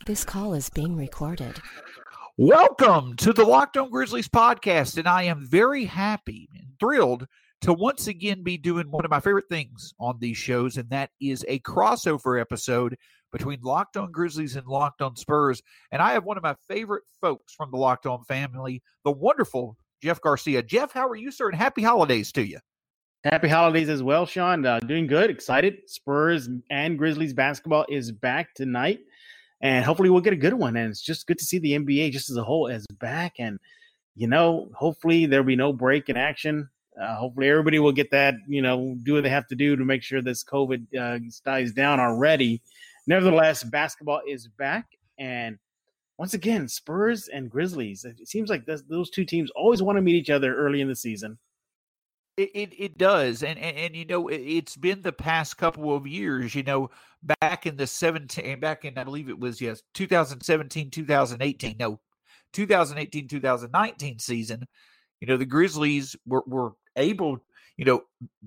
This call is being recorded. Welcome to the Locked On Grizzlies podcast, and I am very happy and thrilled to once again be doing one of my favorite things on these shows, and that is a crossover episode between Locked On Grizzlies and Locked On Spurs. And I have one of my favorite folks from the Locked On family, the wonderful Jeff Garcia. Jeff, how are you, sir? And happy holidays to you. Happy holidays as well, Sean. Doing good, excited. Spurs and Grizzlies basketball is back tonight, and hopefully we'll get a good one. And it's just good to see the NBA just as a whole is back. And, you know, hopefully there'll be no break in action. Hopefully everybody will get that, do what they have to do to make sure this COVID dies down already. Nevertheless, basketball is back. And once again, Spurs and Grizzlies, it seems like those two teams always want to meet each other early in the season. It does, and it's been the past couple of years. Back in I believe it was 2017, 2018, 2019 season. The Grizzlies were able, to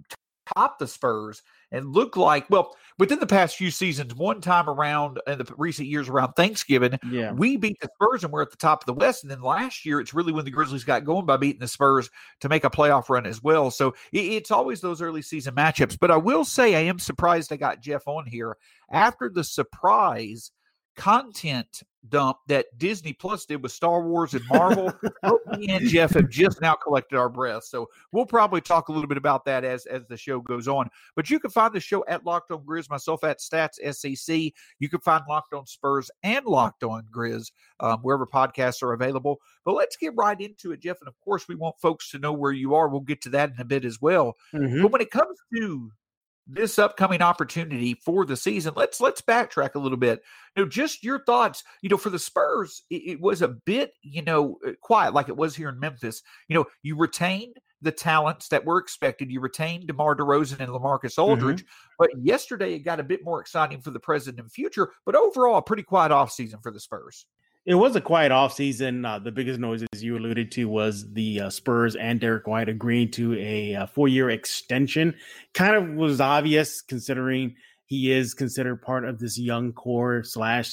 top the Spurs and look like, well, within the past few seasons, one time around in the recent years around Thanksgiving, we beat the Spurs and we're at the top of the West. And then last year, it's really when the Grizzlies got going by beating the Spurs to make a playoff run as well. So it's always those early season matchups. But I will say I am surprised I got Jeff on here after the surprise content dump that Disney Plus did with Star Wars and Marvel. Me and Jeff have just now collected our breath. So we'll probably talk a little bit about that as the show goes on. But you can find the show at Locked On Grizz, myself at Stats SEC. You can find Locked On Spurs and Locked On Grizz wherever podcasts are available. But let's get right into it, Jeff. And of course, we want folks to know where you are. We'll get to that in a bit as well. But when it comes to this upcoming opportunity for the season, let's backtrack a little bit. Just your thoughts. For the Spurs, it was a bit, quiet like it was here in Memphis. You retained the talents that were expected. You retained DeMar DeRozan and LaMarcus Aldridge. But yesterday it got a bit more exciting for the present and future. But overall, a pretty quiet offseason for the Spurs. It was a quiet offseason. The biggest noise, as you alluded to, was the Spurs and Derek White agreeing to a 4-year extension. Kind of was obvious considering he is considered part of this young core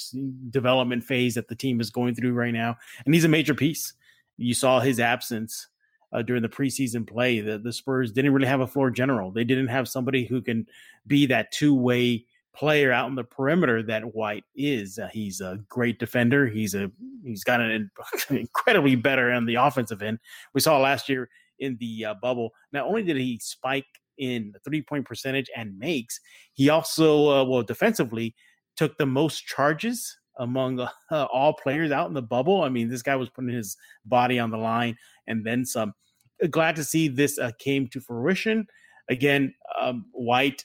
/ development phase that the team is going through right now. And he's a major piece. You saw his absence during the preseason play. The Spurs didn't really have a floor general. They didn't have somebody who can be that two-way player out on the perimeter that White is. He's a great defender. He's got an incredibly better on the offensive end. We saw last year in the bubble. Not only did he spike in the 3-point percentage and makes, he also, defensively took the most charges among all players out in the bubble. I mean, this guy was putting his body on the line and then some. Glad to see this came to fruition. Again, White,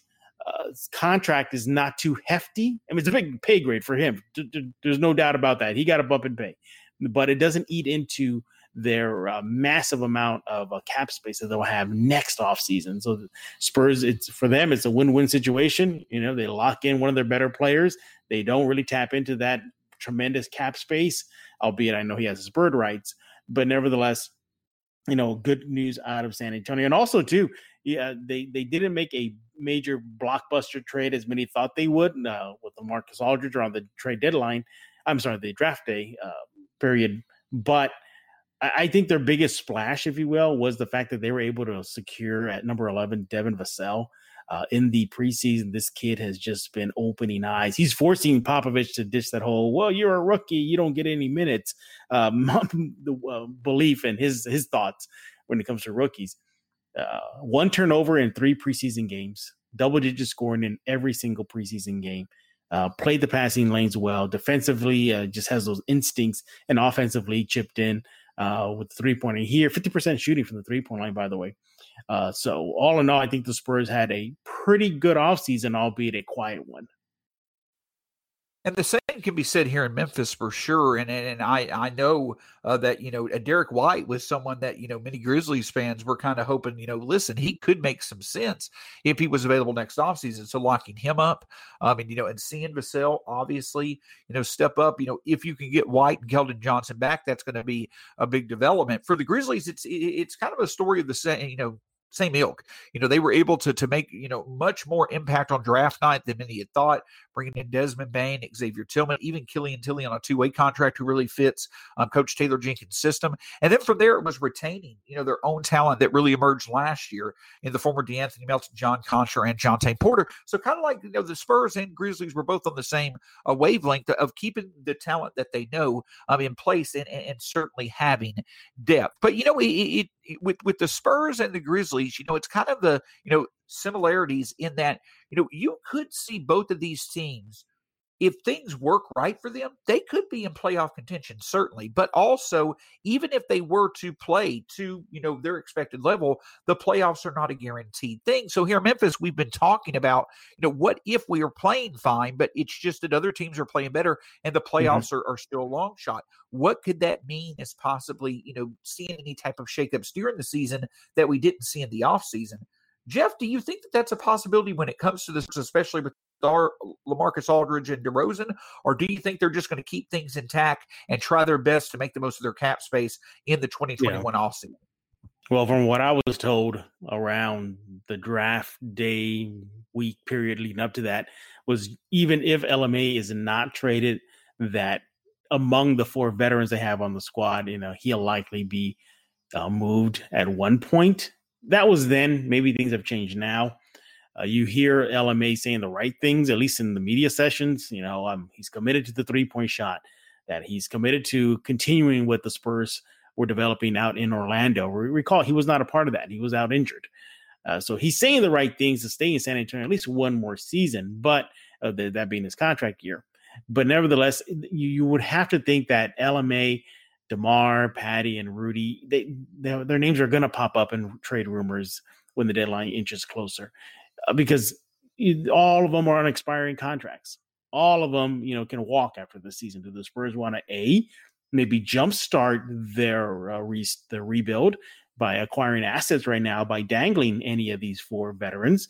contract is not too hefty. I mean, it's a big pay grade for him. There's no doubt about that. He got a bump in pay, but it doesn't eat into their massive amount of cap space that they'll have next offseason. So the Spurs, for them, it's a win-win situation. They lock in one of their better players. They don't really tap into that tremendous cap space, albeit I know he has his bird rights, but nevertheless, good news out of San Antonio. And also, too, they didn't make a major blockbuster trade as many thought they would with LaMarcus Aldridge around the trade deadline. I'm sorry, the draft day period. But I think their biggest splash, if you will, was the fact that they were able to secure at number 11 Devin Vassell. In the preseason, this kid has just been opening eyes. He's forcing Popovich to ditch that whole, well, you're a rookie, you don't get any minutes, belief in his thoughts when it comes to rookies. 1 turnover in 3 preseason games, double-digit scoring in every single preseason game. Played the passing lanes well. Defensively, just has those instincts, and offensively chipped in with 3-pointer here. 50% shooting from the 3-point line, by the way. So all in all, I think the Spurs had a pretty good offseason, albeit a quiet one. And the same can be said here in Memphis for sure. And I know that, Derek White was someone that, many Grizzlies fans were kind of hoping, listen, he could make some sense if he was available next offseason. So locking him up, and seeing Vassell obviously, step up, if you can get White and Keldon Johnson back, that's going to be a big development. For the Grizzlies, it's kind of a story of the same, same ilk. They were able to make, much more impact on draft night than many had thought, bringing in Desmond Bain, Xavier Tillman, even Killian Tilly on a two-way contract who really fits Coach Taylor Jenkins' system. And then from there, it was retaining, their own talent that really emerged last year in the former DeAnthony Melton, John Concher, and Jonte Porter. So kind of like, the Spurs and Grizzlies were both on the same wavelength of keeping the talent that they know in place and certainly having depth. But, with the Spurs and the Grizzlies, it's kind of the, similarities in that, you could see both of these teams, if things work right for them, they could be in playoff contention, certainly. But also, even if they were to play to, their expected level, the playoffs are not a guaranteed thing. So here in Memphis, we've been talking about, what if we are playing fine, but it's just that other teams are playing better and the playoffs are still a long shot. What could that mean as possibly, seeing any type of shakeups during the season that we didn't see in the offseason? Jeff, do you think that that's a possibility when it comes to this, especially with LaMarcus Aldridge and DeRozan, or do you think they're just going to keep things intact and try their best to make the most of their cap space in the 2021 offseason? Well, from what I was told around the draft day week period leading up to that, was even if LMA is not traded, that among the 4 veterans they have on the squad, he'll likely be moved at one point. That was then. Maybe things have changed now. You hear LMA saying the right things, at least in the media sessions. He's committed to the 3-point shot, that he's committed to continuing what the Spurs were developing out in Orlando. Recall, he was not a part of that. He was out injured. So he's saying the right things to stay in San Antonio at least one more season, but that being his contract year. But nevertheless, you would have to think that LMA, DeMar, Patty, and Rudy, their names are going to pop up in trade rumors when the deadline inches closer, because all of them are on expiring contracts. All of them, can walk after the season. Do the Spurs want to maybe jumpstart their rebuild by acquiring assets right now by dangling any of these 4 veterans,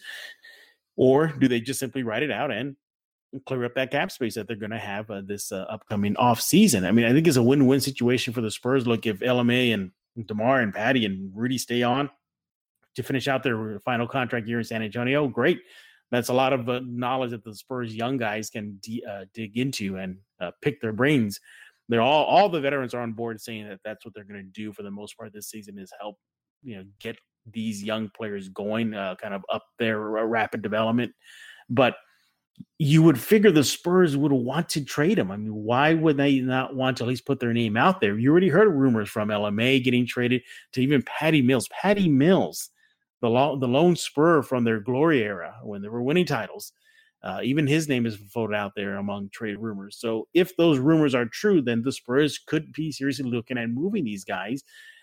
or do they just simply write it out and clear up that cap space that they're going to have this upcoming off season? I mean, I think it's a win-win situation for the Spurs. Look, if LMA and DeMar and Patty and Rudy stay on to finish out their final contract year in San Antonio, great. That's a lot of knowledge that the Spurs young guys can dig into and pick their brains. They're all the veterans are on board saying that that's what they're going to do for the most part this season, is help get these young players going, kind of up their rapid development. But you would figure the Spurs would want to trade him. I mean, why would they not want to at least put their name out there? You already heard rumors from LMA getting traded to even Patty Mills. Patty Mills, the lone Spur from their glory era when they were winning titles. Even his name is floated out there among trade rumors. So if those rumors are true, then the Spurs could be seriously looking at moving these guys.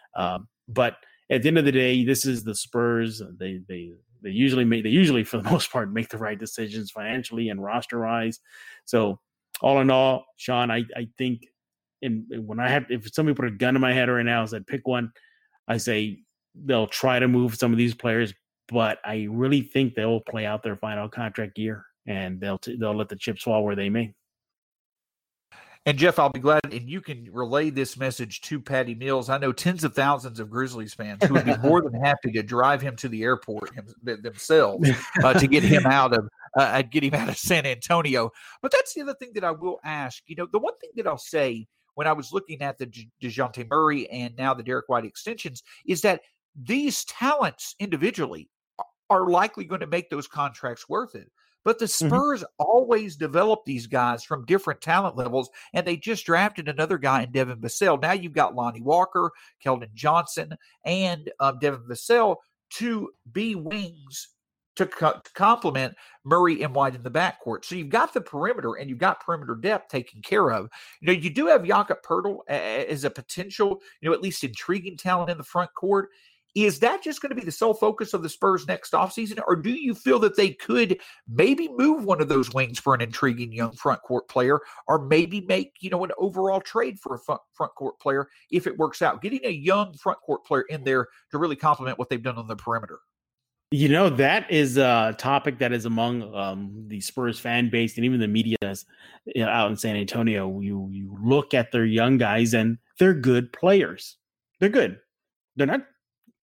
But at the end of the day, this is the Spurs. They usually for the most part make the right decisions financially and roster wise. So all in all, Sean, I think if somebody put a gun in my head right now and said pick one, I say they'll try to move some of these players, but I really think they'll play out their final contract year and they'll let the chips fall where they may. And Jeff, I'll be glad, and you can relay this message to Patty Mills. I know tens of thousands of Grizzlies fans who would be more than happy to drive him to the airport themselves to get him out of San Antonio. But that's the other thing that I will ask. The one thing that I'll say when I was looking at the DeJounte Murray and now the Derek White extensions is that these talents individually are likely going to make those contracts worth it. But the Spurs always develop these guys from different talent levels, and they just drafted another guy in Devin Vassell. Now you've got Lonnie Walker, Keldon Johnson, and Devin Vassell to be wings to complement Murray and White in the backcourt. So you've got the perimeter, and you've got perimeter depth taken care of. You do have Jakob Poeltl as a potential, at least intriguing talent in the front court. Is that just going to be the sole focus of the Spurs next offseason, or do you feel that they could maybe move one of those wings for an intriguing young front court player, or maybe make, an overall trade for a front court player if it works out? Getting a young front court player in there to really complement what they've done on the perimeter. That is a topic that is among the Spurs fan base and even the media out in San Antonio. You look at their young guys and they're good players. They're good. They're not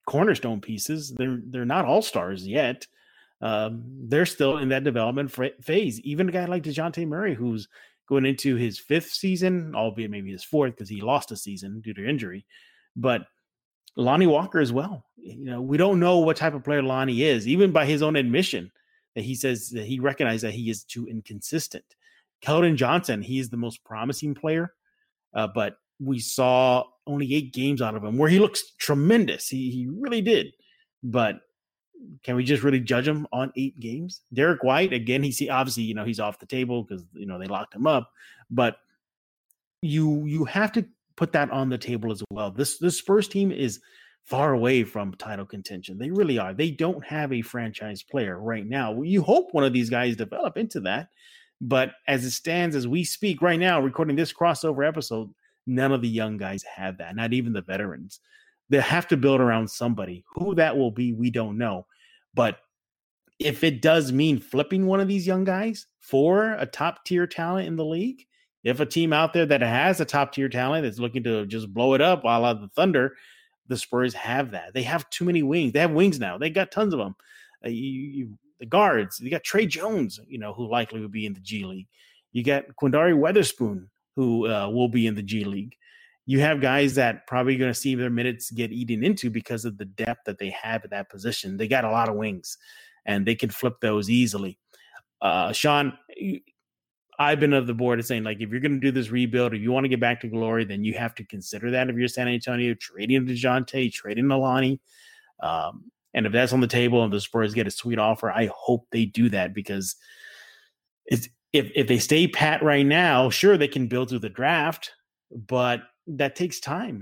cornerstone pieces. They're not all-stars yet. They're still in that development phase. Even a guy like DeJounte Murray, who's going into his 5th season, albeit maybe his 4th because he lost a season due to injury. But Lonnie Walker as well. We don't know what type of player Lonnie is, even by his own admission that he says that he recognized that he is too inconsistent. Keldon Johnson, he is the most promising player, but we saw only 8 games out of him where he looks tremendous. He really did. But can we just really judge him on 8 games? Derek White, again, obviously, he's off the table because, they locked him up. But you have to put that on the table as well. This Spurs team is far away from title contention. They really are. They don't have a franchise player right now. You hope one of these guys develop into that. But as it stands, as we speak right now, recording this crossover episode, none of the young guys have that, not even the veterans. They have to build around somebody. Who that will be, we don't know. But if it does mean flipping one of these young guys for a top-tier talent in the league, if a team out there that has a top-tier talent that's looking to just blow it up a la the Thunder, the Spurs have that. They have too many wings. They have wings now. They got tons of them. The guards, you got Trey Jones, who likely will be in the G League. You got Quindary Weatherspoon, who will be in the G League. You have guys that probably going to see their minutes get eaten into because of the depth that they have at that position. They got a lot of wings, and they can flip those easily. Sean, I've been of the board of saying, like, if you're going to do this rebuild, if you want to get back to glory, then you have to consider that if you're San Antonio, trading DeJounte, trading Alani. And if that's on the table and the Spurs get a sweet offer, I hope they do that, because if they stay pat right now, sure, they can build through the draft, but that takes time.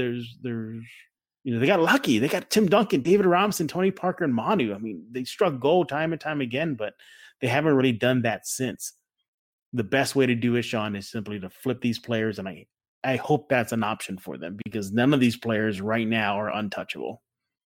They got lucky. They got Tim Duncan, David Robinson, Tony Parker, and Manu. I mean, they struck gold time and time again, but they haven't really done that since. The best way to do it, Sean, is simply to flip these players, and I hope that's an option for them, because none of these players right now are untouchable.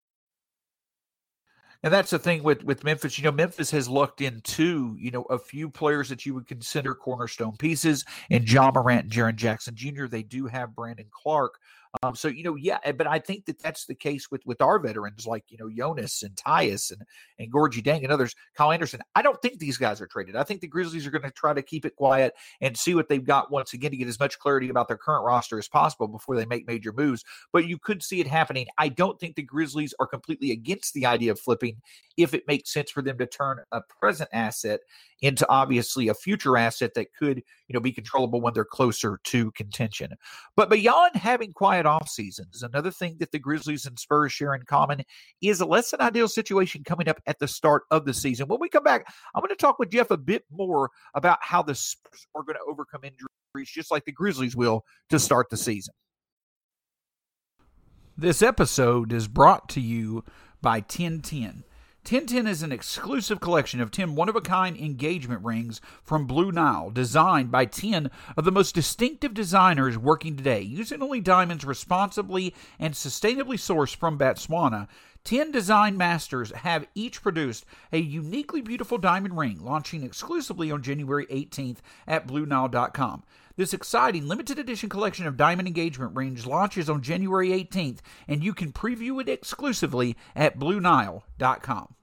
And that's the thing with Memphis. Memphis has looked into, a few players that you would consider cornerstone pieces, and Ja Morant and Jaren Jackson Jr. They do have Brandon Clark. But I think that's the case with our veterans like, Jonas and Tyus and Gorgie Dang and others, Kyle Anderson. I don't think these guys are traded. I think the Grizzlies are going to try to keep it quiet and see what they've got once again to get as much clarity about their current roster as possible before they make major moves. But you could see it happening. I don't think the Grizzlies are completely against the idea of flipping if it makes sense for them to turn a present asset into obviously a future asset that could, be controllable when they're closer to contention. But beyond having quiet off seasons, another thing that the Grizzlies and Spurs share in common is a less than ideal situation coming up at the start of the season. When we come back, I'm going to talk with Jeff a bit more about how the Spurs are going to overcome injuries, just like the Grizzlies will to start the season. This episode is brought to you by 1010. 1010 is an exclusive collection of 10 one-of-a-kind engagement rings from Blue Nile, designed by 10 of the most distinctive designers working today. Using only diamonds responsibly and sustainably sourced from Botswana, 10 design masters have each produced a uniquely beautiful diamond ring, launching exclusively on January 18th at BlueNile.com. This exciting limited edition collection of diamond engagement rings launches on January 18th, and you can preview it exclusively at BlueNile.com.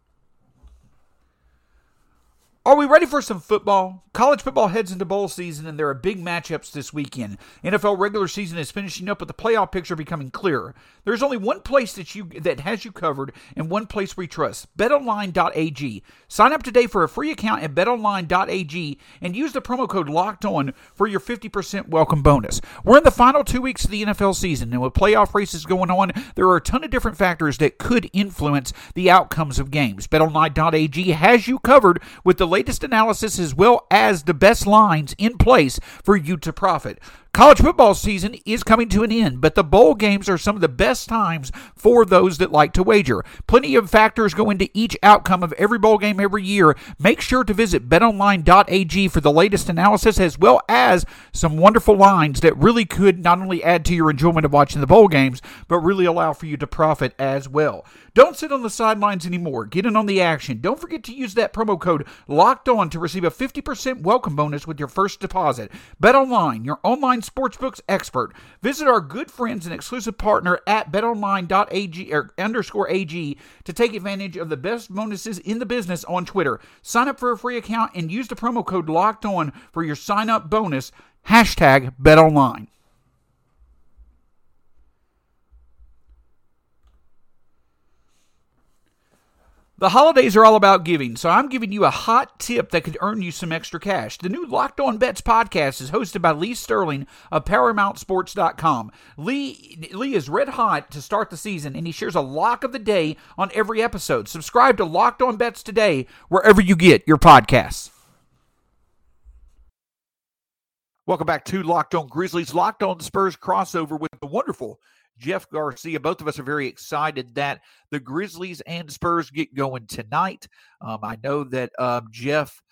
Are we ready for some football? College football heads into bowl season, and there are big matchups this weekend. NFL regular season is finishing up with the playoff picture becoming clearer. There's only one place that has you covered, and one place we trust: BetOnline.ag. Sign up today for a free account at BetOnline.ag and use the promo code LOCKEDON for your 50% welcome bonus. We're in the final 2 weeks of the NFL season, and with playoff races going on, there are a ton of different factors that could influence the outcomes of games. BetOnline.ag has you covered with the latest analysis as well as the best lines in place for you to profit. College football season is coming to an end, but the bowl games are some of the best times for those that like to wager. Plenty of factors go into each outcome of every bowl game every year. Make sure to visit betonline.ag for the latest analysis as well as some wonderful lines that really could not only add to your enjoyment of watching the bowl games, but really allow for you to profit as well. Don't sit on the sidelines anymore. Get in on the action. Don't forget to use that promo code Locked On to receive a 50% welcome bonus with your first deposit. BetOnline, your online sportsbooks expert. Visit our good friends and exclusive partner at betonline.ag to take advantage of the best bonuses in the business on Twitter. Sign up for a free account and use the promo code Locked On for your sign-up bonus. Hashtag BetOnline. The holidays are all about giving, so I'm giving you a hot tip that could earn you some extra cash. The new Locked On Bets podcast is hosted by Lee Sterling of ParamountSports.com. Lee is red hot to start the season, and he shares a lock of the day on every episode. Subscribe to Locked On Bets today, wherever you get your podcasts. Welcome back to Locked On Grizzlies, Locked On Spurs crossover with the wonderful Jeff Garcia. Both of us are very excited that the Grizzlies and Spurs get going tonight. I know that Jeff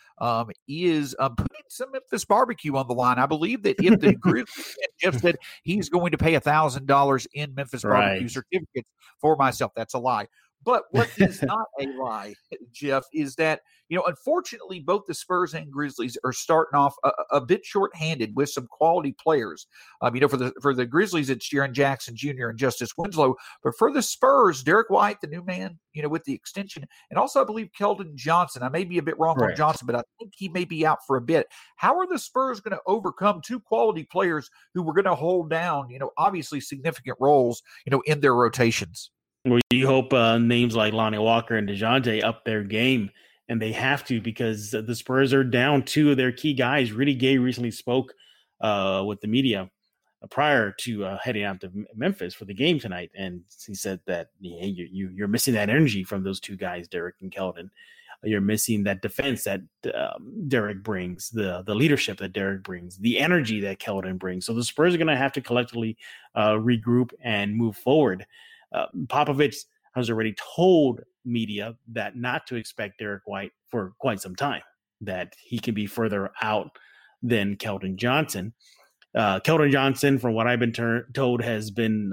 is putting some Memphis barbecue on the line. I believe that if the Grizzlies, Jeff said he's going to pay $1,000 in Memphis barbecue certificates for myself. That's a lie. But what is not a lie, Jeff, is that, unfortunately, both the Spurs and Grizzlies are starting off a bit shorthanded with some quality players. For the Grizzlies, it's Jaren Jackson Jr. and Justice Winslow. But for the Spurs, Derek White, the new man, with the extension, and also I believe Keldon Johnson. I may be a bit wrong on Johnson, but I think he may be out for a bit. How are the Spurs going to overcome two quality players who were going to hold down, obviously significant roles, in their rotations? Well, you hope names like Lonnie Walker and DeJounte up their game, and they have to because the Spurs are down two of their key guys. Rudy Gay recently spoke with the media prior to heading out to Memphis for the game tonight, and he said that you're missing that energy from those two guys, Derek and Keldon. You're missing that defense that Derek brings, the leadership that Derek brings, the energy that Keldon brings. So the Spurs are going to have to collectively regroup and move forward. Popovich has already told media that not to expect Derek White for quite some time, that he can be further out than Keldon Johnson. Keldon Johnson, from what I've been told, has been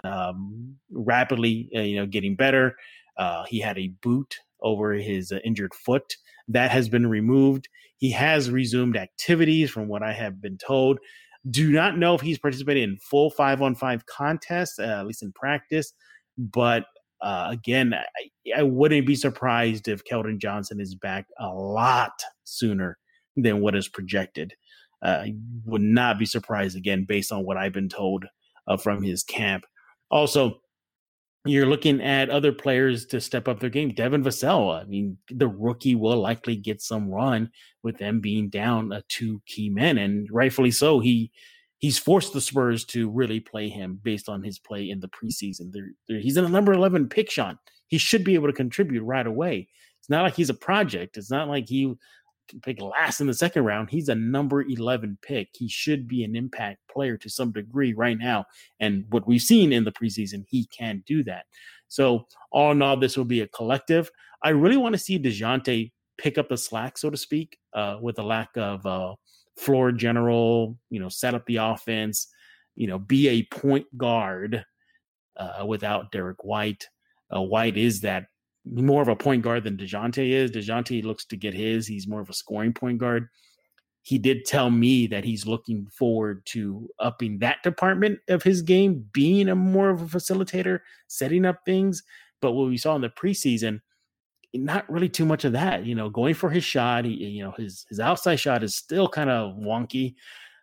rapidly getting better. He had a boot over his injured foot. That has been removed. He has resumed activities, from what I have been told. Do not know if he's participated in full 5-on-5 contests, at least in practice. But again, I wouldn't be surprised if Keldon Johnson is back a lot sooner than what is projected. I would not be surprised, again, based on what I've been told from his camp. Also, you're looking at other players to step up their game. Devin Vassell, the rookie will likely get some run with them being down two key men, and rightfully so. He's forced the Spurs to really play him based on his play in the preseason. He's in a number 11 pick, Sean. He should be able to contribute right away. It's not like he's a project. It's not like he can pick last in the second round. He's a number 11 pick. He should be an impact player to some degree right now. And what we've seen in the preseason, he can do that. So all in all, this will be a collective. I really want to see DeJounte pick up the slack, so to speak, with the lack of floor general, set up the offense, be a point guard without Derek White. White is that more of a point guard than DeJounte is. DeJounte looks to get his. He's more of a scoring point guard. He did tell me that he's looking forward to upping that department of his game, being more of a facilitator, setting up things. But what we saw in the preseason, not really too much of that, going for his shot. His outside shot is still kind of wonky.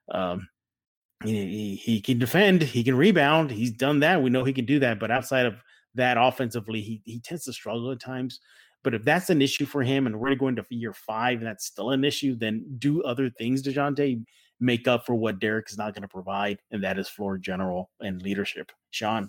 He can defend, he can rebound. He's done that. We know he can do that. But outside of that, offensively, he tends to struggle at times. But if that's an issue for him and we're going to year 5 and that's still an issue, then do other things, DeJounte, make up for what Derek is not going to provide. And that is floor general and leadership. Sean.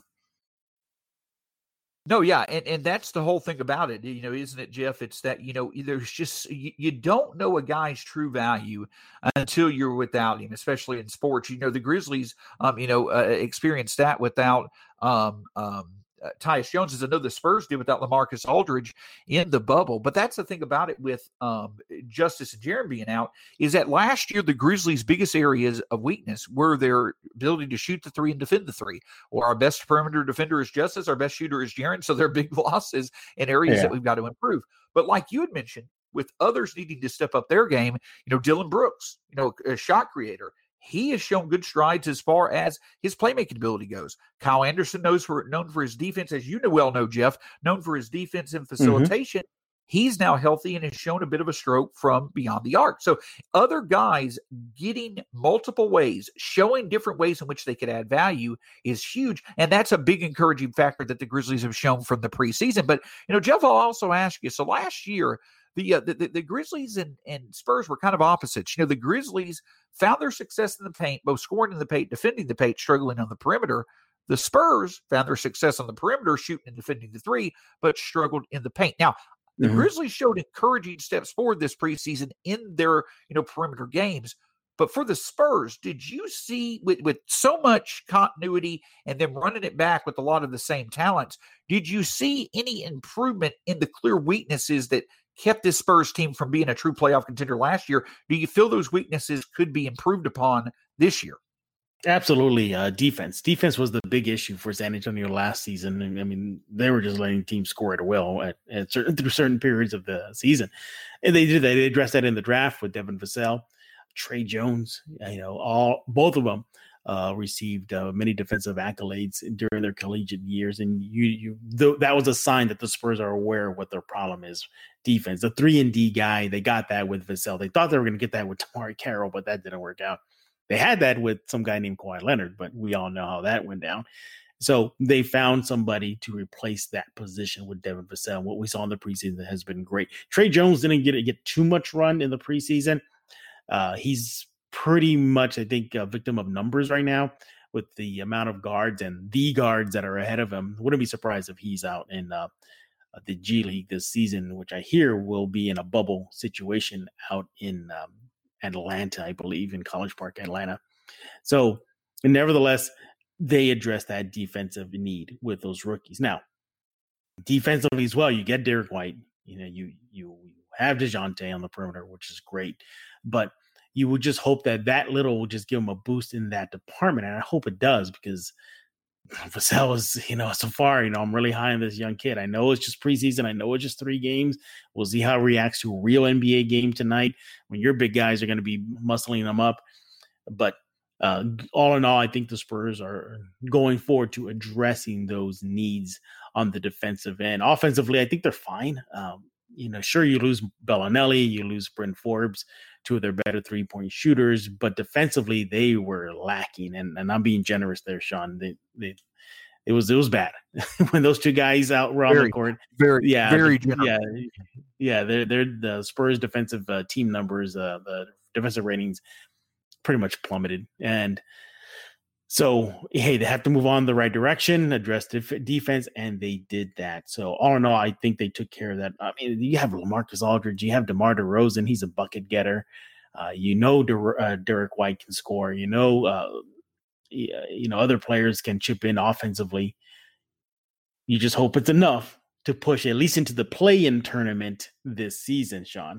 No, yeah, and that's the whole thing about it, isn't it, Jeff? It's that, there's just, you don't know a guy's true value until you're without him, especially in sports. The Grizzlies, experienced that without Tyus Jones, as I know the Spurs did without LaMarcus Aldridge in the bubble. But that's the thing about it with Justice and Jaren being out, is that last year the Grizzlies' biggest areas of weakness were their ability to shoot the three and defend the three. Or our best perimeter defender is Justice, our best shooter is Jaren. So they're big losses in areas that we've got to improve. But like you had mentioned, with others needing to step up their game. Dylan Brooks, a shot creator. He has shown good strides as far as his playmaking ability goes. Kyle Anderson known for his defense, as you well know, Jeff, known for his defense and facilitation. Mm-hmm. He's now healthy and has shown a bit of a stroke from beyond the arc. So other guys getting multiple ways, showing different ways in which they could add value is huge. And that's a big encouraging factor that the Grizzlies have shown from the preseason. But, Jeff, I'll also ask you, so last year, the Grizzlies and Spurs were kind of opposites. The Grizzlies found their success in the paint, both scoring in the paint, defending the paint, struggling on the perimeter. The Spurs found their success on the perimeter, shooting and defending the three, but struggled in the paint. Now, the Grizzlies showed encouraging steps forward this preseason in their, perimeter games. But for the Spurs, did you see with so much continuity and them running it back with a lot of the same talents, did you see any improvement in the clear weaknesses that kept this Spurs team from being a true playoff contender last year? Do you feel those weaknesses could be improved upon this year? Absolutely. Defense was the big issue for San Antonio last season. I mean, they were just letting teams score at will through certain periods of the season. And they did that. They addressed that in the draft with Devin Vassell, Trey Jones, both of them received many defensive accolades during their collegiate years. And that was a sign that the Spurs are aware of what their problem is. Defense, the 3-and-D guy, they got that with Vassell. They thought they were going to get that with Tamari Carroll, but that didn't work out. They had that with some guy named Kawhi Leonard, but we all know how that went down. So they found somebody to replace that position with Devin Vassell. What we saw in the preseason has been great. Trey Jones didn't get too much run in the preseason. He's pretty much, I think, a victim of numbers right now with the amount of guards and the guards that are ahead of him. Wouldn't be surprised if he's out in the G League this season, which I hear will be in a bubble situation out in Atlanta, I believe, in College Park, Atlanta. So, nevertheless, they address that defensive need with those rookies. Now, defensively as well, you get Derek White. You have DeJounte on the perimeter, which is great. But you would just hope that little will just give them a boost in that department. And I hope it does, because Vassell is, so far, I'm really high on this young kid. I know it's just preseason. I know it's just 3 games. We'll see how he reacts to a real NBA game tonight when your big guys are going to be muscling them up. But all in all, I think the Spurs are going forward to addressing those needs on the defensive end. Offensively, I think they're fine. Sure, you lose Bellinelli, you lose Bryn Forbes, 2 of their better 3-point shooters, but defensively they were lacking. And I'm being generous there, Sean. It was bad when those 2 guys were on the court. Very generous. Yeah. They're the Spurs defensive team numbers, the defensive ratings pretty much plummeted. And so, hey, they have to move on the right direction, address defense, and they did that. So, all in all, I think they took care of that. I mean, you have LaMarcus Aldridge, you have DeMar DeRozan, he's a bucket getter. Derek White can score. Other players can chip in offensively. You just hope it's enough to push at least into the play-in tournament this season, Sean.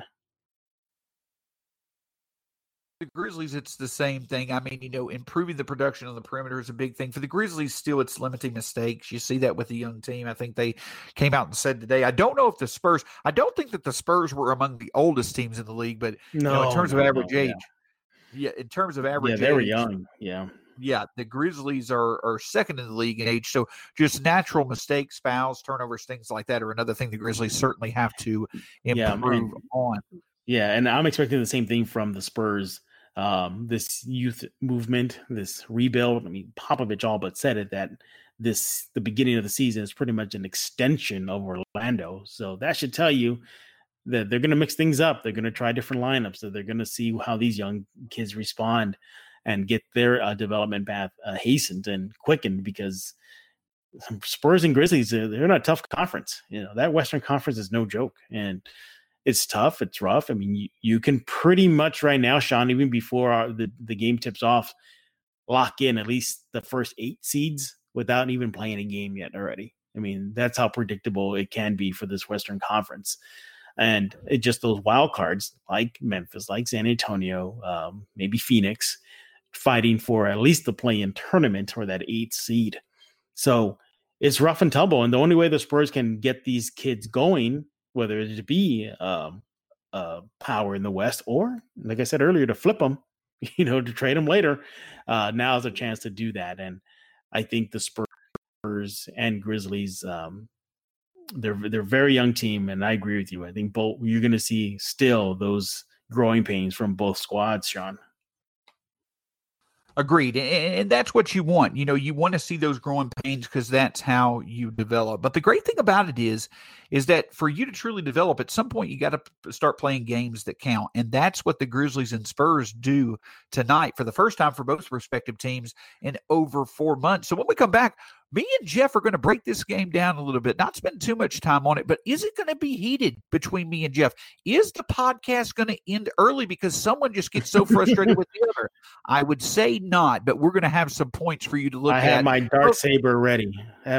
The Grizzlies, it's the same thing. I mean, improving the production on the perimeter is a big thing. For the Grizzlies, still, it's limiting mistakes. You see that with the young team. I think they came out and said today, I don't think that the Spurs were among the oldest teams in the league, but in terms of average age. Yeah, in terms of average age. Yeah, they were young. Yeah. Yeah, the Grizzlies are second in the league in age. So just natural mistakes, fouls, turnovers, things like that are another thing the Grizzlies certainly have to improve on. Yeah, and I'm expecting the same thing from the Spurs. This youth movement, this rebuild. I mean, Popovich all but said it that the beginning of the season is pretty much an extension of Orlando. So that should tell you that they're going to mix things up. They're going to try different lineups. So they're going to see how these young kids respond and get their development path hastened and quickened, because Spurs and Grizzlies, they're in a tough conference. That Western Conference is no joke. And it's tough. It's rough. I mean, you can pretty much right now, Sean, even before the game tips off, lock in at least the first 8 seeds without even playing a game yet already. I mean, that's how predictable it can be for this Western Conference. And it just those wild cards like Memphis, like San Antonio, maybe Phoenix, fighting for at least the play-in tournament or that 8th seed. So it's rough and tumble. And the only way the Spurs can get these kids going, whether it be a power in the West, or like I said earlier, to flip them, to trade them later. Now is a chance to do that. And I think the Spurs and Grizzlies, they're a very young team, and I agree with you. I think both you're going to see still those growing pains from both squads, Sean. Agreed. And that's what you want. You want to see those growing pains because that's how you develop. But the great thing about it is that for you to truly develop, at some point, you got to start playing games that count. And that's what the Grizzlies and Spurs do tonight for the first time for both respective teams in over 4 months. So when we come back, me and Jeff are going to break this game down a little bit, not spend too much time on it, but is it going to be heated between me and Jeff? Is the podcast going to end early because someone just gets so frustrated with the other? I would say not, but we're going to have some points for you to look at. I have my dark saber ready. Hey,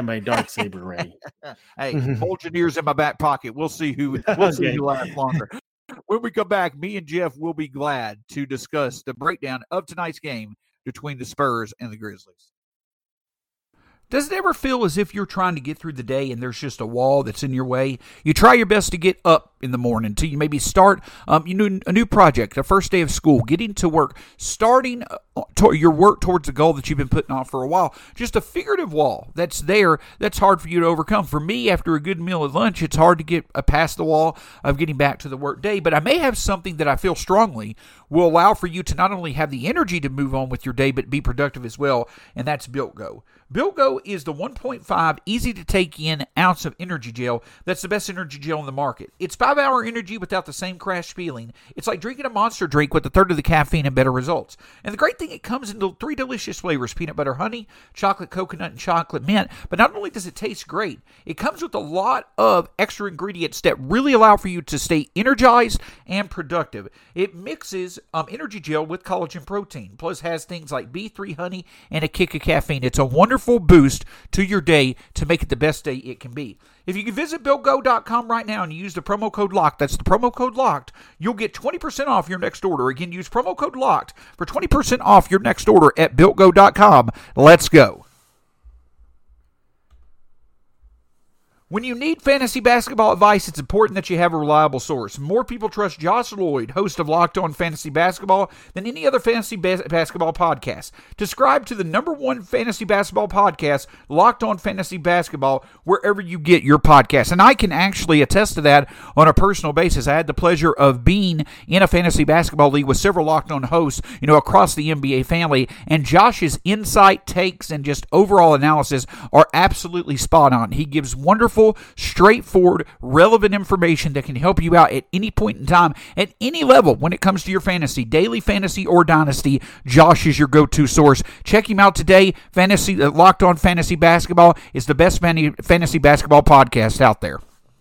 hold your ears in my back pocket. We'll see who lasts longer. When we come back, me and Jeff will be glad to discuss the breakdown of tonight's game between the Spurs and the Grizzlies. Does it ever feel as if you're trying to get through the day and there's just a wall that's in your way? You try your best to get up in the morning until you maybe start a new project, the first day of school, getting to work, starting your work towards a goal that you've been putting off for a while. Just a figurative wall that's there that's hard for you to overcome. For me, after a good meal at lunch, it's hard to get past the wall of getting back to the work day. But I may have something that I feel strongly will allow for you to not only have the energy to move on with your day, but be productive as well, and that's Built Go. Built Go is the 1.5 easy-to-take-in ounce of energy gel that's the best energy gel on the market. It's 5-hour energy without the same crash feeling. It's like drinking a Monster drink with a third of the caffeine and better results. And the great thing, it comes in 3 delicious flavors: peanut butter honey, chocolate coconut, and chocolate mint. But not only does it taste great, it comes with a lot of extra ingredients that really allow for you to stay energized and productive. It mixes energy gel with collagen protein, plus has things like B3 honey and a kick of caffeine. It's a wonderful boost to your day to make it the best day it can be. If you can visit BuiltGo.com right now and use the promo code LOCKED, that's the promo code LOCKED, you'll get 20% off your next order. Again, use promo code LOCKED for 20% off your next order at BuiltGo.com. Let's go. When you need fantasy basketball advice, it's important that you have a reliable source. More people trust Josh Lloyd, host of Locked On Fantasy Basketball, than any other fantasy basketball podcast. Subscribe to the #1 fantasy basketball podcast, Locked On Fantasy Basketball, wherever you get your podcasts. And I can actually attest to that on a personal basis. I had the pleasure of being in a fantasy basketball league with several Locked On hosts, across the NBA family, and Josh's insight, takes, and just overall analysis are absolutely spot on. He gives wonderful, straightforward, relevant information that can help you out at any point in time, at any level when it comes to your fantasy, daily fantasy or dynasty. Josh is your go-to source. Check him out today. Locked On Fantasy Basketball is the best fantasy basketball podcast out there.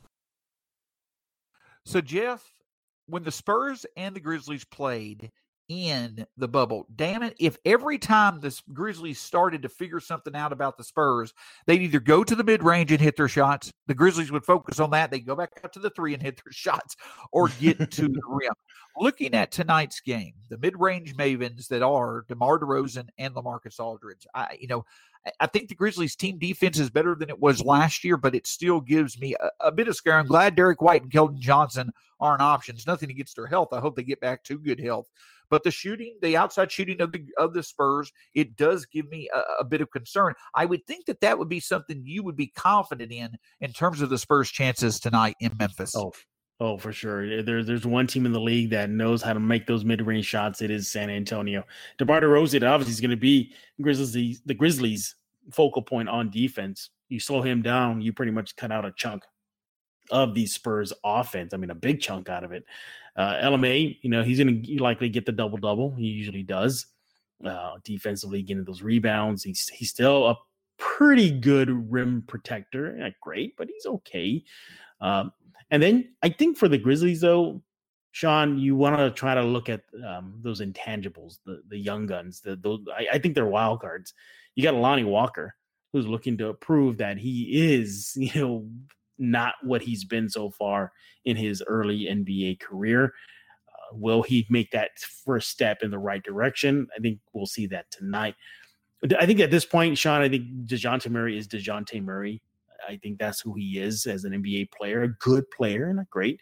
So, Jeff, when the Spurs and the Grizzlies played in the bubble, damn it, if every time the Grizzlies started to figure something out about the Spurs, they'd either go to the mid-range and hit their shots, the Grizzlies would focus on that, they'd go back out to the 3 and hit their shots, or get to the rim. Looking at tonight's game, the mid-range mavens that are DeMar DeRozan and LaMarcus Aldridge, I think the Grizzlies' team defense is better than it was last year, but it still gives me a bit of scare. I'm glad Derek White and Keldon Johnson aren't options. Nothing against their health. I hope they get back to good health. But the shooting, the outside shooting of the Spurs, it does give me a bit of concern. I would think that would be something you would be confident in terms of the Spurs' chances tonight in Memphis. Oh, for sure. There's one team in the league that knows how to make those mid-range shots. It is San Antonio. DeMar DeRozan obviously is going to be the Grizzlies' focal point on defense. You slow him down, you pretty much cut out a chunk of the Spurs offense. I mean, a big chunk out of it. LMA, he's going to likely get the double-double. He usually does. Defensively, getting those rebounds. He's still a pretty good rim protector. Not great, but he's okay. And then I think for the Grizzlies, though, Sean, you want to try to look at those intangibles, the young guns. I think they're wild cards. You got Lonnie Walker, who's looking to prove that he is, not what he's been so far in his early NBA career. Will he make that first step in the right direction? I think we'll see that tonight. I think at this point, Sean, I think DeJounte Murray is DeJounte Murray. I think that's who he is as an NBA player, a good player, not great.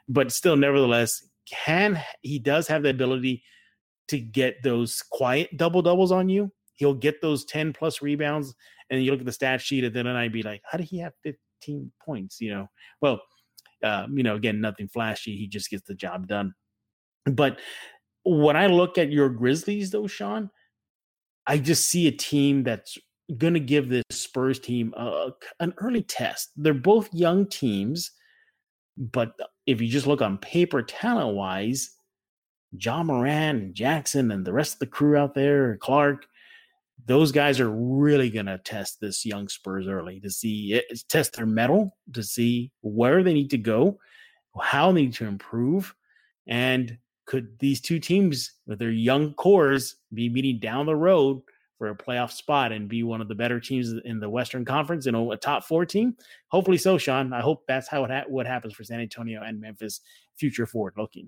but still, nevertheless, he does have the ability to get those quiet double-doubles on you. He'll get those 10-plus rebounds, and you look at the stat sheet, and then I'd be like, how did he have 15 points? Well, again, nothing flashy. He just gets the job done. But when I look at your Grizzlies, though, Sean, I just see a team that's going to give this Spurs team an early test. They're both young teams, but if you just look on paper, talent-wise, Ja Morant and Jackson and the rest of the crew out there, Clark, those guys are really going to test this young Spurs early to test their mettle, to see where they need to go, how they need to improve, and could these two teams with their young cores be meeting down the road for a playoff spot and be one of the better teams in the Western Conference, a top 4 team? Hopefully so, Sean. I hope that's how what happens for San Antonio and Memphis future forward looking.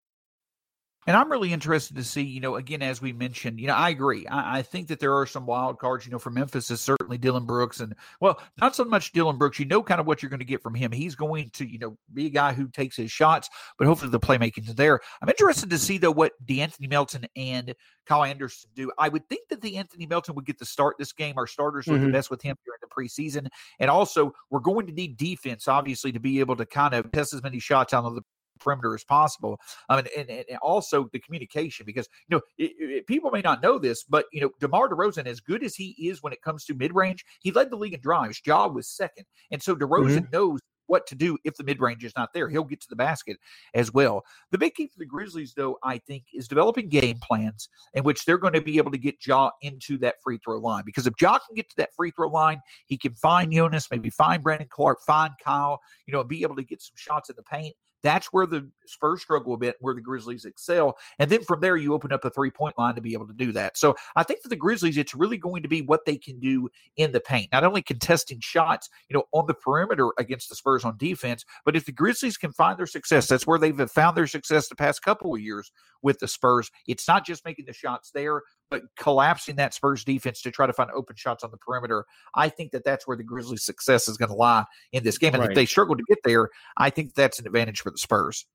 And I'm really interested to see, again, as we mentioned, I agree. I think that there are some wild cards, for Memphis is certainly Dillon Brooks. And, well, not so much Dillon Brooks. Kind of what you're going to get from him. He's going to, be a guy who takes his shots, but hopefully the playmaking is there. I'm interested to see, though, what DeAnthony Melton and Kyle Anderson do. I would think that DeAnthony Melton would get to start this game. Our starters look the best with him during the preseason. And also, we're going to need defense, obviously, to be able to kind of test as many shots out of the perimeter as possible. And also the communication, because people may not know this, but DeMar DeRozan, as good as he is when it comes to mid-range, he led the league in drives. Ja was second, and so DeRozan knows what to do if the mid-range is not there. He'll get to the basket as well. The big key for the Grizzlies, though, I think, is developing game plans in which they're going to be able to get Ja into that free throw line. Because if Ja can get to that free throw line, he can find Jonas, maybe find Brandon Clark, find Kyle, and be able to get some shots in the paint. That's where the Spurs struggle a bit, where the Grizzlies excel. And then from there, you open up a three-point line to be able to do that. So I think for the Grizzlies, it's really going to be what they can do in the paint. Not only contesting shots, on the perimeter against the Spurs on defense, but if the Grizzlies can find their success, that's where they've found their success the past couple of years with the Spurs. It's not just making the shots there, but collapsing that Spurs defense to try to find open shots on the perimeter. I think that that's where the Grizzlies' success is going to lie in this game. And if they struggle to get there, I think that's an advantage for the Spurs.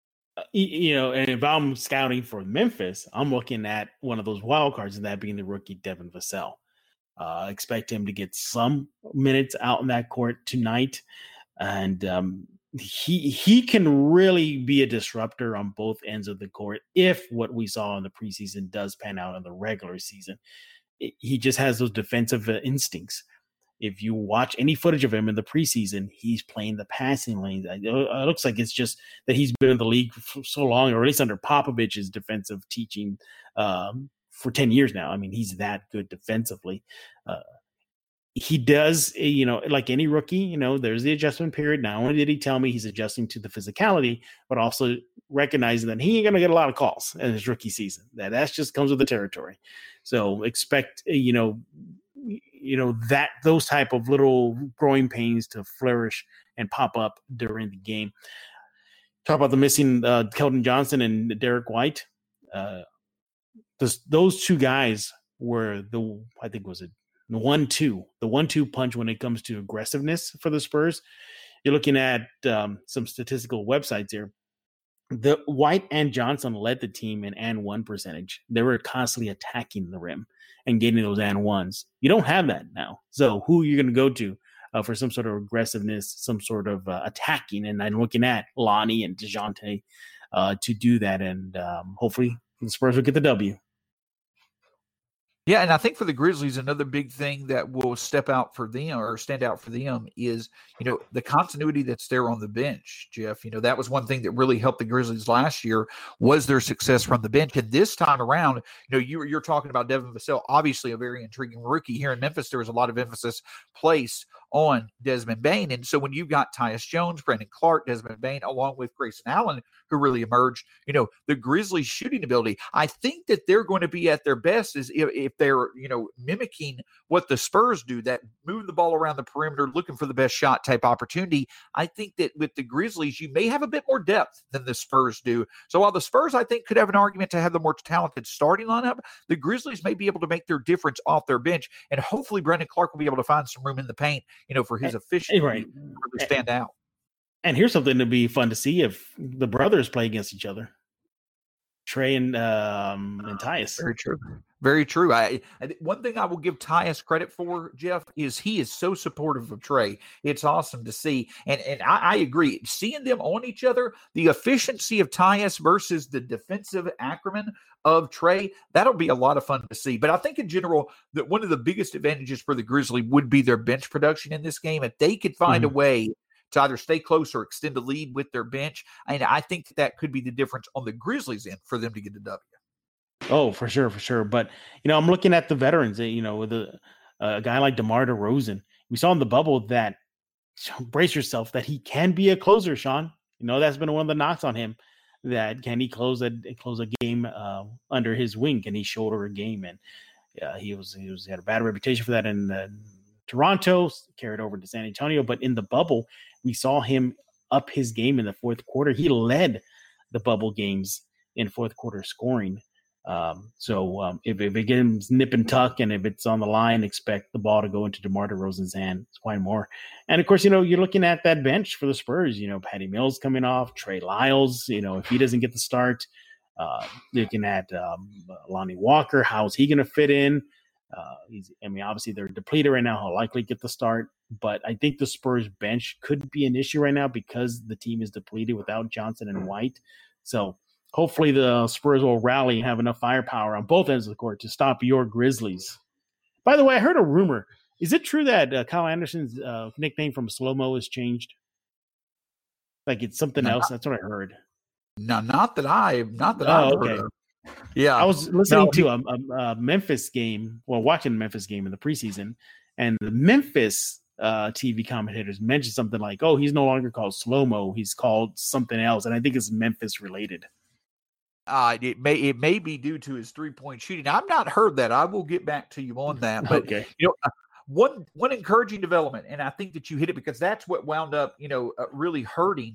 And if I'm scouting for Memphis, I'm looking at one of those wild cards, and that being the rookie Devin Vassell. Expect him to get some minutes out in that court tonight. And he can really be a disruptor on both ends of the court if what we saw in the preseason does pan out in the regular season. He just has those defensive instincts. If you watch any footage of him in the preseason, he's playing the passing lane. It looks like it's just that he's been in the league for so long, or at least under Popovich's defensive teaching for 10 years now. I mean, he's that good defensively. He does, like any rookie, there's the adjustment period. Not only did he tell me he's adjusting to the physicality, but also recognizing that he ain't going to get a lot of calls in his rookie season. That just comes with the territory. So expect, that those type of little growing pains to flourish and pop up during the game. Talk about the missing Keldon Johnson and Derek White. Those two guys were the 1-2 punch when it comes to aggressiveness for the Spurs. You're looking at some statistical websites here. The White and Johnson led the team in and one percentage. They were constantly attacking the rim and getting those and ones. You don't have that now. So who are you going to go to for some sort of aggressiveness, some sort of attacking? And I'm looking at Lonnie and DeJounte to do that. And hopefully the Spurs will get the W. Yeah, and I think for the Grizzlies, another big thing that will step out for them or stand out for them is, the continuity that's there on the bench, Jeff. That was one thing that really helped the Grizzlies last year was their success from the bench. And this time around, you're talking about Devin Vassell, obviously a very intriguing rookie. Here in Memphis, there was a lot of emphasis placed on Desmond Bane. And so when you've got Tyus Jones, Brandon Clark, Desmond Bane, along with Grayson Allen, who really emerged, the Grizzlies' shooting ability, I think that they're going to be at their best is if they're, mimicking what the Spurs do, that move the ball around the perimeter, looking for the best shot type opportunity. I think that with the Grizzlies, you may have a bit more depth than the Spurs do. So while the Spurs, I think, could have an argument to have the more talented starting lineup, the Grizzlies may be able to make their difference off their bench. And hopefully Brandon Clark will be able to find some room in the paint, for his efficiency to stand out. And here's something to be fun to see if the brothers play against each other. Trey and Tyus. Very true. Very true. One thing I will give Tyus credit for, Jeff, is he is so supportive of Trey. It's awesome to see. And I agree. Seeing them on each other, the efficiency of Tyus versus the defensive acumen of Trey, that'll be a lot of fun to see. But I think in general that one of the biggest advantages for the Grizzlies would be their bench production in this game. If they could find a way to either stay close or extend the lead with their bench. And I think that could be the difference on the Grizzlies' end for them to get the W. Oh, for sure, for sure. But, I'm looking at the veterans, with a guy like DeMar DeRozan. We saw in the bubble that, brace yourself, that he can be a closer, Sean. That's been one of the knocks on him, that can he close a game under his wing? Can he shoulder a game? And he had a bad reputation for that in Toronto, carried over to San Antonio. But in the bubble, we saw him up his game in the fourth quarter. He led the bubble games in fourth quarter scoring. So if it gets nip and tuck, and if it's on the line, expect the ball to go into DeMar DeRozan's hand. It's quite more. And of course, you're looking at that bench for the Spurs. Patty Mills coming off, Trey Lyles. If he doesn't get the start, looking at Lonnie Walker. How's he going to fit in? Obviously they're depleted right now. He'll likely get the start, but I think the Spurs bench could be an issue right now because the team is depleted without Johnson and White. So hopefully the Spurs will rally and have enough firepower on both ends of the court to stop your Grizzlies. By the way, I heard a rumor. Is it true that Kyle Anderson's nickname from Slow-Mo has changed? Like it's something else? That's what I heard. No, not that I've okay. heard of. Yeah, I was listening to a Memphis game, watching the Memphis game in the preseason, and the Memphis TV commentators mentioned something like, "Oh, he's no longer called Slow-Mo; he's called something else," and I think it's Memphis related. It may be due to his 3-point shooting. I've not heard that. I will get back to you on that. But okay. One encouraging development, and I think that you hit it because that's what wound up really hurting.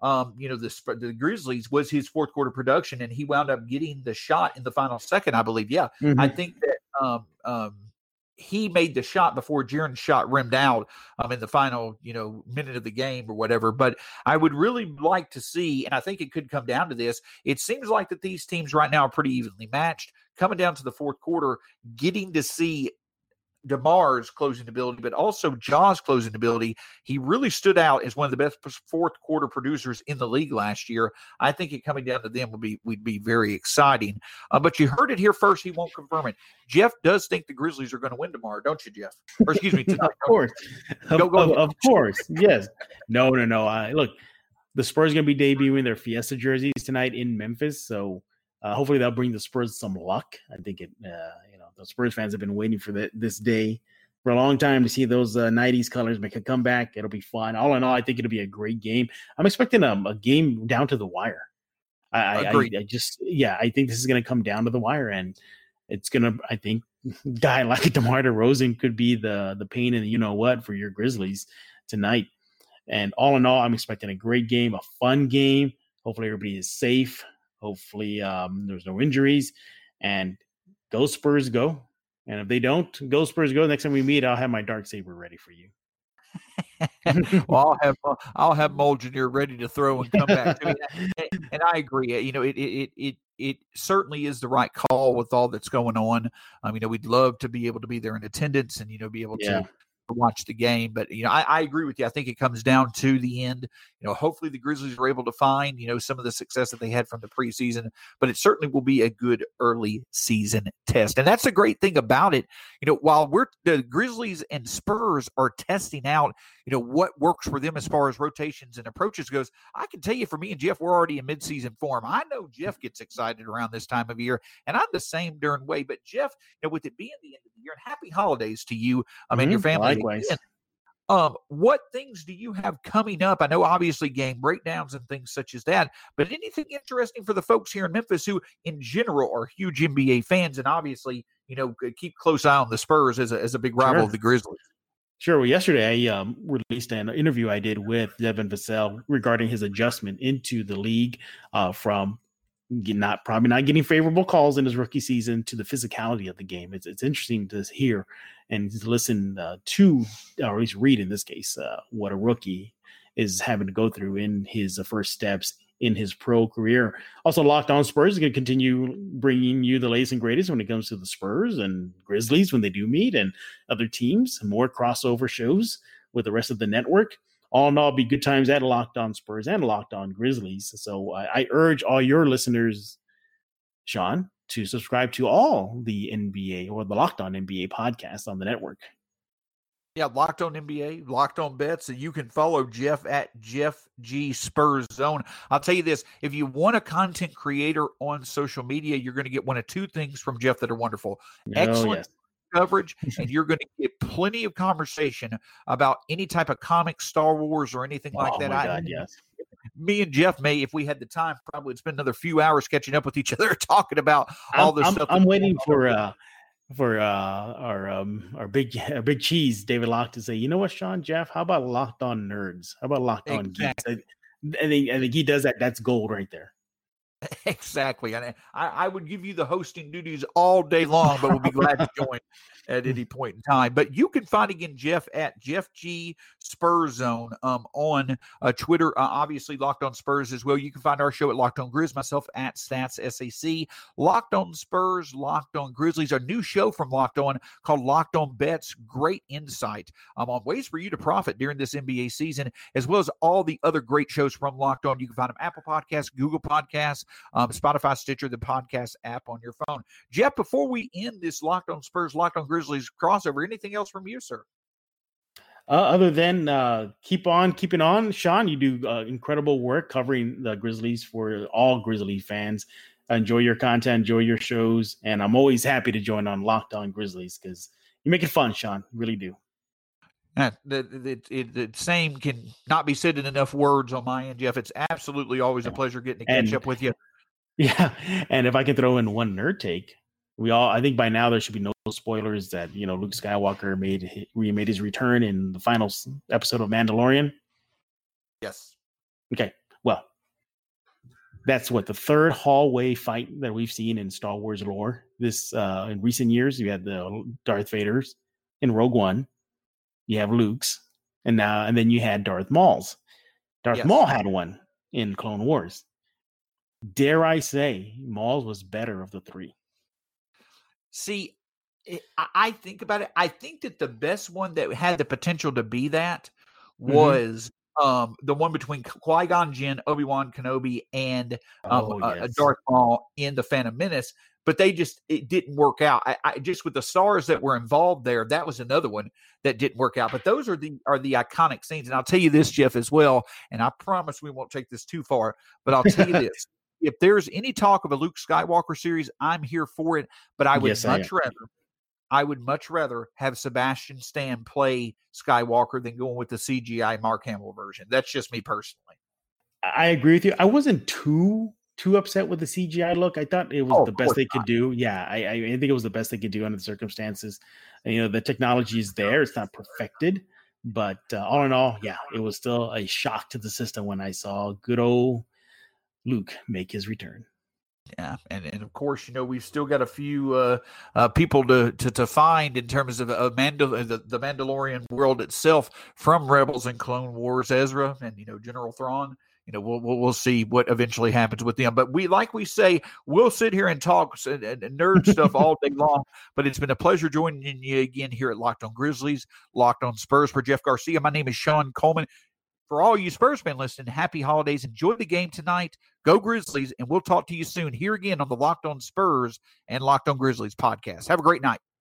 The Grizzlies was his fourth quarter production, and he wound up getting the shot in the final second, I believe. Yeah, I think that he made the shot before Jaren's shot rimmed out in the final minute of the game or whatever. But I would really like to see, and I think it could come down to this. It seems like that these teams right now are pretty evenly matched. Coming down to the fourth quarter, getting to see DeMar's closing ability, but also Ja's closing ability. He really stood out as one of the best fourth quarter producers in the league last year. I think it coming down to them would be very exciting. But you heard it here first. He won't confirm it. Jeff does think the Grizzlies are going to win tomorrow, don't you, Jeff? Or excuse me, tonight. Of course. Of course. Yes. No. Look, the Spurs are going to be debuting their Fiesta jerseys tonight in Memphis. So hopefully that'll bring the Spurs some luck. I think the Spurs fans have been waiting for this day for a long time to see those 90s colors make a comeback. It'll be fun. All in all, I think it'll be a great game. I'm expecting a game down to the wire. I think this is going to come down to the wire, and it's going to, I think, guy like DeMar DeRozan could be the pain in the what for your Grizzlies tonight. And all in all, I'm expecting a great game, a fun game. Hopefully everybody is safe. Hopefully there's no injuries, and go Spurs go. And if they don't, go Spurs go. Next time we meet, I'll have my dark saber ready for you. Well, I'll have Molgeneer ready to throw and come back to me. And I agree. It certainly is the right call with all that's going on. We'd love to be able to be there in attendance and be able to watch the game. But I agree with you. I think it comes down to the end. Hopefully the Grizzlies are able to find some of the success that they had from the preseason, but it certainly will be a good early season test. And that's the great thing about it. While the Grizzlies and Spurs are testing out what works for them as far as rotations and approaches goes, I can tell you, for me and Jeff, we're already in midseason form. I know Jeff gets excited around this time of year, and I'm the same darn way. But Jeff, with it being the end of the year, and happy holidays to you and your family. Likewise. What things do you have coming up? I know obviously game breakdowns and things such as that, but anything interesting for the folks here in Memphis who in general are huge NBA fans and obviously, keep close eye on the Spurs as a big rival of the Grizzlies? Sure. Well, yesterday I released an interview I did with Devin Vassell regarding his adjustment into the league from probably not getting favorable calls in his rookie season to the physicality of the game. It's interesting to hear and to listen to, or at least read in this case, what a rookie is having to go through in his first steps in his pro career. Also, Locked On Spurs is going to continue bringing you the latest and greatest when it comes to the Spurs and Grizzlies when they do meet and other teams, more crossover shows with the rest of the network. All in all, be good times at Locked On Spurs and Locked On Grizzlies. So I urge all your listeners, Sean, to subscribe to all the NBA or the Locked On NBA podcast on the network. Yeah, Locked On NBA, Locked On Bets, and you can follow Jeff at Jeff G Spurs Zone. I'll tell you this, if you want a content creator on social media, you're going to get one of two things from Jeff that are wonderful. Excellent coverage, and you're going to get plenty of conversation about any type of comic, Star Wars, or anything like that. My God, yes. Me and Jeff may, if we had the time, probably would spend another few hours catching up with each other, talking about all this stuff. I'm waiting for our big cheese, David Locke, to say, you know what, Sean, Jeff, how about Locked On Nerds? How about Locked On Geeks? I think he does that. That's gold right there. Exactly. And I would give you the hosting duties all day long, but we'll be glad to join at any point in time. But you can find again Jeff at Jeff G Spurs Zone on Twitter. Obviously, Locked On Spurs as well. You can find our show at Locked On Grizz, myself at Stats SAC. Locked On Spurs, Locked On Grizzlies. Our new show from Locked On called Locked On Bets. Great insight on ways for you to profit during this NBA season, as well as all the other great shows from Locked On. You can find them Apple Podcasts, Google Podcasts, Spotify, Stitcher, the podcast app on your phone. Jeff, before we end this Locked On Spurs, Locked On Grizzlies crossover, anything else from you, sir? Other than keep on keeping on, Sean, you do incredible work covering the Grizzlies for all Grizzly fans. Enjoy your content, enjoy your shows, and I'm always happy to join on Locked On Grizzlies because you make it fun, Sean. You really do. The same can not be said in enough words on my end, Jeff. It's absolutely always a pleasure getting to catch up with you. Yeah, and if I can throw in one nerd take, I think by now there should be no spoilers that Luke Skywalker made his return in the final episode of Mandalorian. Yes. Okay. Well, that's the third hallway fight that we've seen in Star Wars lore. This in recent years, you had the Darth Vaders in Rogue One. You have Luke's, and then you had Darth Maul's. Darth Maul had one in Clone Wars. Dare I say, Maul's was better of the three. See, I think about it. I think that the best one that had the potential to be that was the one between Qui-Gon Jinn, Obi-Wan Kenobi, and Darth Maul in The Phantom Menace. But it didn't work out. I just with the stars that were involved there, that was another one that didn't work out. But those are the iconic scenes. And I'll tell you this, Jeff, as well. And I promise we won't take this too far. But I'll tell you this: if there's any talk of a Luke Skywalker series, I'm here for it. But I would much rather have Sebastian Stan play Skywalker than going with the CGI Mark Hamill version. That's just me personally. I agree with you. I wasn't too upset with the CGI look. I thought it was the best they could do. Yeah, I think it was the best they could do under the circumstances. And, the technology is there. It's not perfected. But all in all, yeah, it was still a shock to the system when I saw good old Luke make his return. Yeah, and of course, we've still got a few people to find in terms of the Mandalorian world itself from Rebels and Clone Wars, Ezra and General Thrawn. We'll see what eventually happens with them. But we say, we'll sit here and talk and nerd stuff all day long. But it's been a pleasure joining you again here at Locked On Grizzlies, Locked On Spurs. For Jeff Garcia, my name is Sean Coleman. For all you Spurs fans listening, happy holidays. Enjoy the game tonight. Go Grizzlies, and we'll talk to you soon here again on the Locked On Spurs and Locked On Grizzlies podcast. Have a great night.